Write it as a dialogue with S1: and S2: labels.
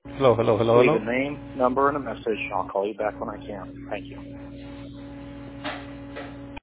S1: Hello, hello, hello,
S2: Leave
S1: hello.
S2: a name, number, and a message, and I'll call you back when I can. Thank you.